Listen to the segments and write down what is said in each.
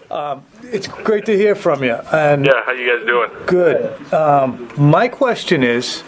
It's great to hear from you. And yeah, how you guys doing? Good. My question is,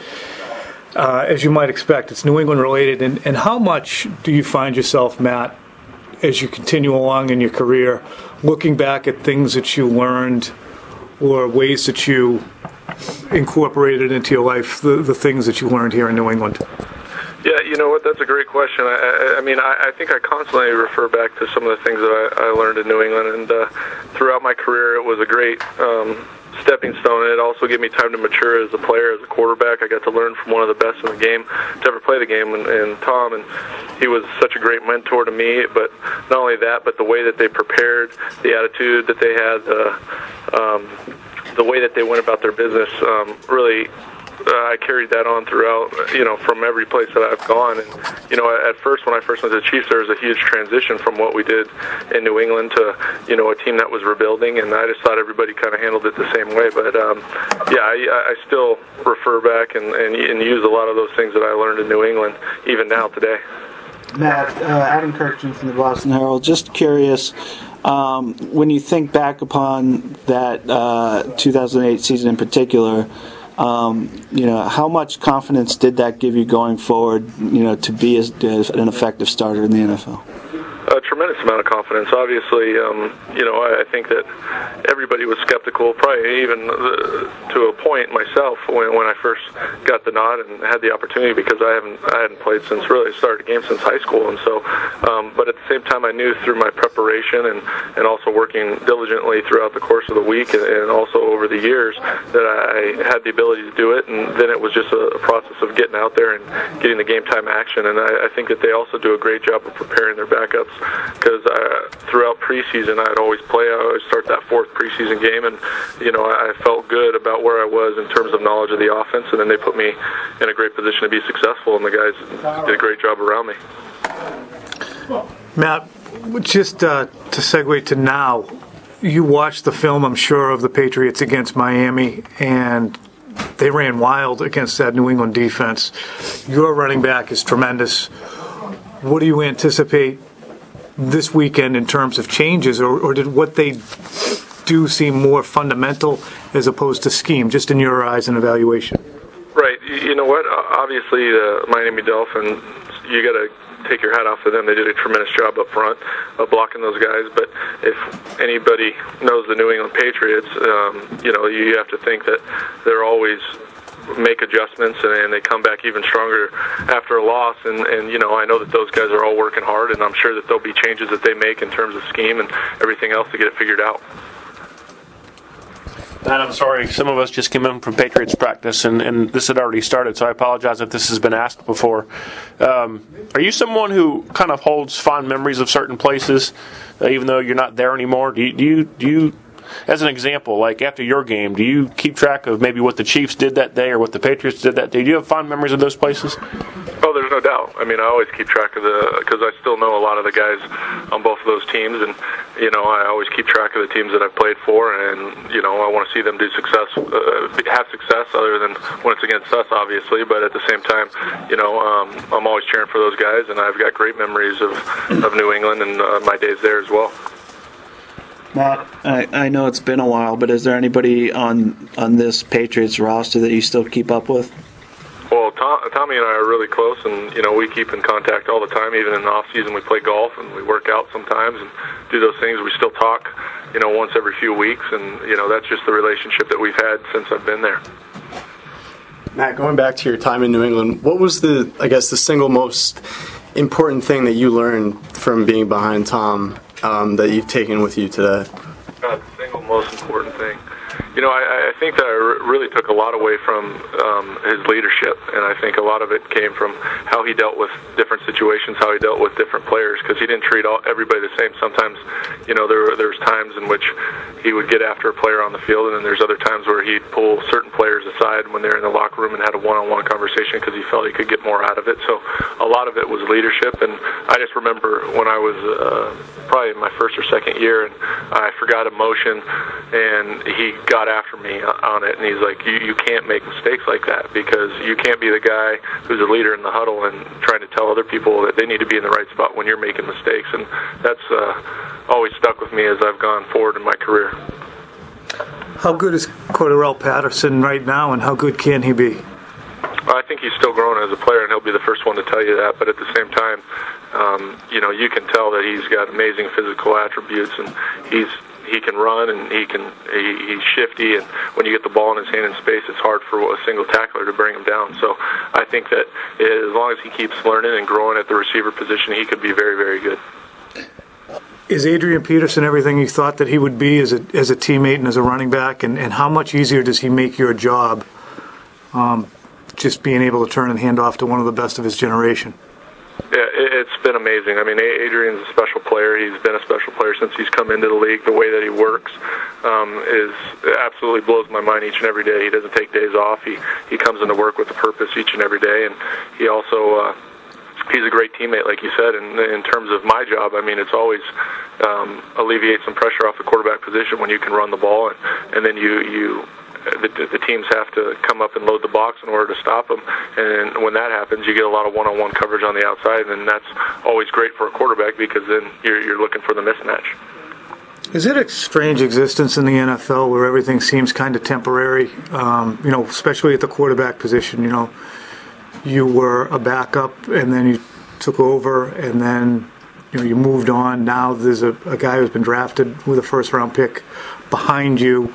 as you might expect, it's New England related, and how much do you find yourself, Matt, as you continue along in your career, looking back at things that you learned or ways that you incorporated into your life, the things that you learned here in New England? Yeah, you know what? That's a great question. I think I constantly refer back to some of the things that I learned in New England, and throughout my career, it was a great stepping stone, and it also gave me time to mature as a player, as a quarterback. I got to learn from one of the best in the game to ever play the game, and Tom, and he was such a great mentor to me. But not only that, but the way that they prepared, the attitude that they had, the way that they went about their business, really. I carried that on throughout, from every place that I've gone. And, at first, when I first went to the Chiefs, there was a huge transition from what we did in New England to, a team that was rebuilding. And I just thought everybody kind of handled it the same way. But, I still refer back and use a lot of those things that I learned in New England, even now today. Matt, Adam Kirkman from the Boston Herald. Just curious, when you think back upon that 2008 season in particular, how much confidence did that give you going forward, to be as an effective starter in the NFL? A tremendous amount of confidence. Obviously, I think that everybody was skeptical, probably even to a point myself when I first got the nod and had the opportunity, because I hadn't played since really started a game since high school, and so. But at the same time, I knew through my preparation and also working diligently throughout the course of the week and also over the years that I had the ability to do it, and then it was just a process of getting out there and getting the game time action. And I think that they also do a great job of preparing their backups. Because throughout preseason, I'd always play. I always start that fourth preseason game, and I felt good about where I was in terms of knowledge of the offense. And then they put me in a great position to be successful, and the guys did a great job around me. Matt, just to segue to now, you watched the film, I'm sure, of the Patriots against Miami, and they ran wild against that New England defense. Your running back is tremendous. What do you anticipate this weekend in terms of changes, or did what they do seem more fundamental as opposed to scheme, just in your eyes and evaluation? Right. You know what? Obviously, the Miami Dolphins, you got to take your hat off to them. They did a tremendous job up front of blocking those guys. But if anybody knows the New England Patriots, you have to think that they're always make adjustments and they come back even stronger after a loss, and I know that those guys are all working hard, and I'm sure that there'll be changes that they make in terms of scheme and everything else to get it figured out. Matt, I'm sorry, some of us just came in from Patriots practice and this had already started, so I apologize if this has been asked before. Are you someone who kind of holds fond memories of certain places even though you're not there anymore? Do you as an example, like after your game, do you keep track of maybe what the Chiefs did that day or what the Patriots did that day? Do you have fond memories of those places? Oh, there's no doubt. I always keep track of because I still know a lot of the guys on both of those teams, and I always keep track of the teams that I've played for, and I want to see them do have success, other than when it's against us, obviously. But at the same time, I'm always cheering for those guys, and I've got great memories of New England and my days there as well. Matt, I know it's been a while, but is there anybody on this Patriots roster that you still keep up with? Well, Tommy and I are really close, and we keep in contact all the time. Even in the off season, we play golf and we work out sometimes and do those things. We still talk, once every few weeks, and that's just the relationship that we've had since I've been there. Matt, going back to your time in New England, what was the single most important thing that you learned from being behind Tom that you've taken with you today? The single most important thing. I think that I really took a lot away from his leadership, and I think a lot of it came from how he dealt with different situations, how he dealt with different players, because he didn't treat everybody the same. Sometimes, there's times in which he would get after a player on the field, and then there's other times where he'd pull certain players aside when they're in the locker room and had a one-on-one conversation because he felt he could get more out of it. So a lot of it was leadership, and I just remember when I was probably in my first or second year, and I forgot emotion, and he got after me on it, and he's like, you can't make mistakes like that, because you can't be the guy who's a leader in the huddle and trying to tell other people that they need to be in the right spot when you're making mistakes. And that's always stuck with me as I've gone forward in my career. How good is Cordarrelle Patterson right now, and how good can he be? I think he's still growing as a player, and he'll be the first one to tell you that. But at the same time, you can tell that he's got amazing physical attributes, and he can run, and he's shifty, and when you get the ball in his hand in space, it's hard for a single tackler to bring him down. So I think that as long as he keeps learning and growing at the receiver position, he could be very, very good. Is Adrian Peterson everything you thought that he would be as a teammate and as a running back, and how much easier does he make your job, just being able to turn and hand off to one of the best of his generation? Yeah, it's been amazing. I mean, Adrian's a special player. He's been a special player since he's come into the league. The way that he works is absolutely blows my mind each and every day. He doesn't take days off. He comes into work with a purpose each and every day, and he also he's a great teammate, like you said. And in terms of my job, I mean, it's always alleviate some pressure off the quarterback position when you can run the ball, and then the teams have to come up and load the box in order to stop them. And when that happens, you get a lot of one-on-one coverage on the outside, and that's always great for a quarterback, because then you're looking for the mismatch. Is it a strange existence in the NFL where everything seems kind of temporary? Especially at the quarterback position. You were a backup, and then you took over, and then you moved on. Now there's a guy who's been drafted with a first-round pick behind you.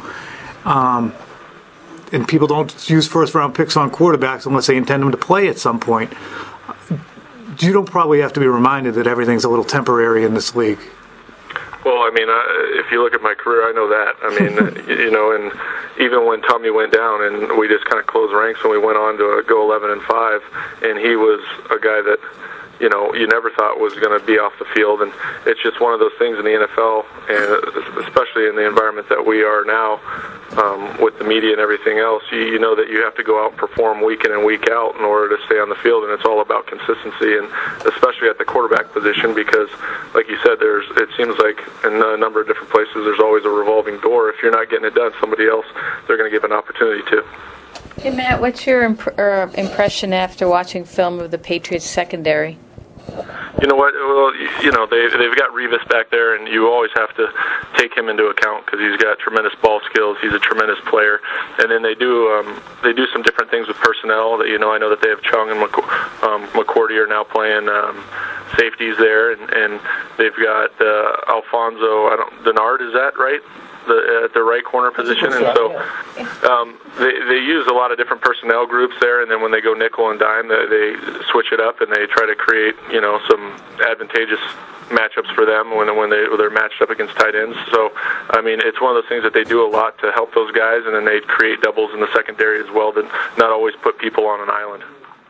And people don't use first-round picks on quarterbacks unless they intend them to play at some point. You don't probably have to be reminded that everything's a little temporary in this league. Well, I mean, if you look at my career, I know that. I mean, and even when Tommy went down and we just kind of closed ranks and we went on to go 11-5, and he was a guy that, you never thought was going to be off the field. And it's just one of those things in the NFL, and especially in the environment that we are now, with the media and everything else, you know that you have to go out and perform week in and week out in order to stay on the field, and it's all about consistency, and especially at the quarterback position, because, like you said, it seems like in a number of different places there's always a revolving door. If you're not getting it done, somebody else, they're going to give an opportunity to. Hey, Matt, what's your impression after watching film of the Patriots secondary? You know what? Well, they've got Revis back there, and you always have to take him into account because he's got tremendous ball skills. He's a tremendous player, and then they do some different things with personnel. That I know that they have Chung and McCourty are now playing safeties there, and they've got Alfonso Denard. Is that right? At the right corner position, and so they use a lot of different personnel groups there, and then when they go nickel and dime, they switch it up and they try to create some advantageous matchups for them when they're matched up against tight ends. So I mean, it's one of those things that they do a lot to help those guys, and then they create doubles in the secondary as well to not always put people on an island.